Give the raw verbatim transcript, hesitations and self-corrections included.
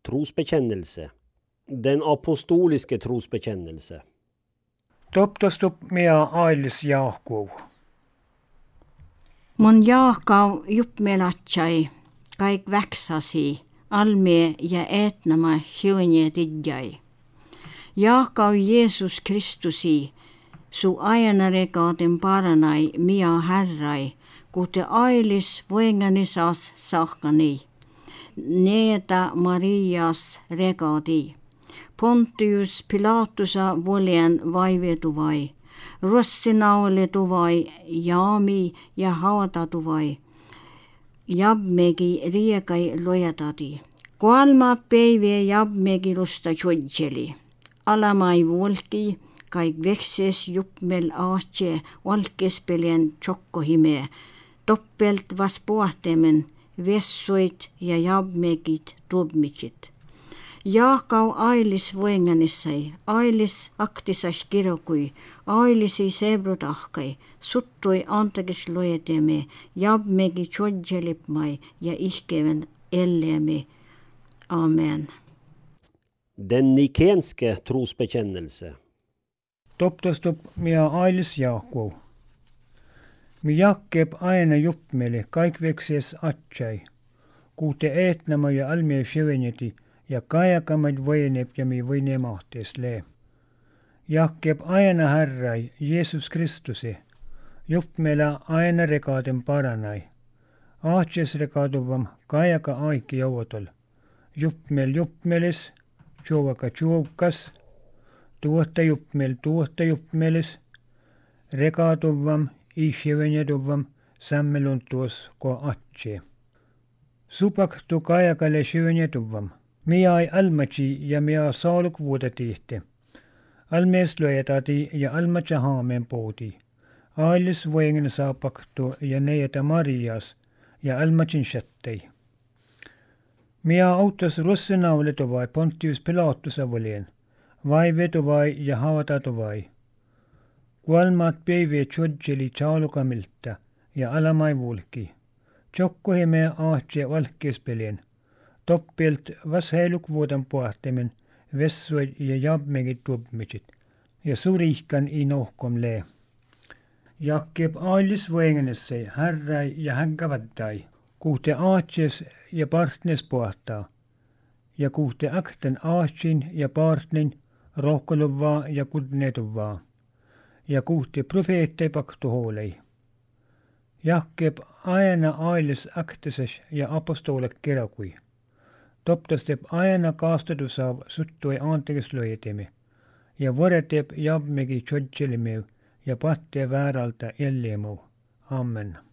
trosbekännelse. Den apostoliske trosbekännelse. Toptostup mea ailis Jaakov. Mun Jaakau juppmelatsai, kaik väksasi, almie ja etnama hiunje tidjai. Jaakau Jeesus Kristusi, su ajanarekaten paranai mia härrai, kute ailis voingani saas sahkani. Neeta Marias rekadi. Pontius Pilatusa volien vaivetuvai. Rossinauletuvai, jaami ja hautatuvai. Jabmegi riekai lojatati. Kolmat päivä jabmegi lusta tjodjeli. Alamai volki, kaik vekses juppmel aatse valkespelien tjokkohime. Toppelt vas puhtemen, vessoit ja jabmegit tubmitsit. Jaakau ailis voinganissai, ailis aktisas kirokui, ailisi sebrutahkai, suttui antakis lojeteme, jabmegi tjodjelipmai ja ihkeven elleemme. Amen. Den nikenske trosbekännelse. Toptostup mea ailis Jaakov. Mi jakkeb aina juppmele kaikvekses atsai, kuute eetnama ja almie sjövenjeti, ja kajakamaid voineb ja mi voinemahtes lee. Jakkeb aina härrai Jeesus Kristuse, juppmela aina rekaden paranai. Aatses rekaduvam kajaka aiki joutol. Juppmel juppmeles, tjovaka tjovkas, tuotta juppmel tuotta juppmeles, rekaduvam isjevenjeduvam sammelun tuos ko atse. Supak tu kajakale sjövenjeduvam. Mia ei almatsi ja mia saaluk vuoda tihte. Almees löjätati ja almatsa haameen pooti. Ailis voingen saapaktu ja neeta Marias ja almatsin shattei. Mia autos russinauletuvai Pontius Pilatusa volien. Vai vetuvai ja havatatuvai. Kuolmat päivä tjodjeli tjaalukamilta ja alamai vulki. Tjokkohime ahtse valkkiespelien. Toppelt vas heiluk vuodan puhtemen, vessuid ja jabmegit tubmitsit, ja surihkan i nohkom lee. Jakkeb ailis voingenessei härrai ja hänkavaddai, kuhte aatses ja partnes puhtaa, ja kuhte akten aatsin ja partnin rohkoluvaa ja kudnetuvaa, ja kuhte profeettei paktu huolei. Jakkeb aina ailis akteses ja apostolek kerakui. Toptastep aina kaastatusaav suttui antekislöjetemme, ja voretep jabmegi tjodjelimeu ja pattee vääralta elleemuu. Amen.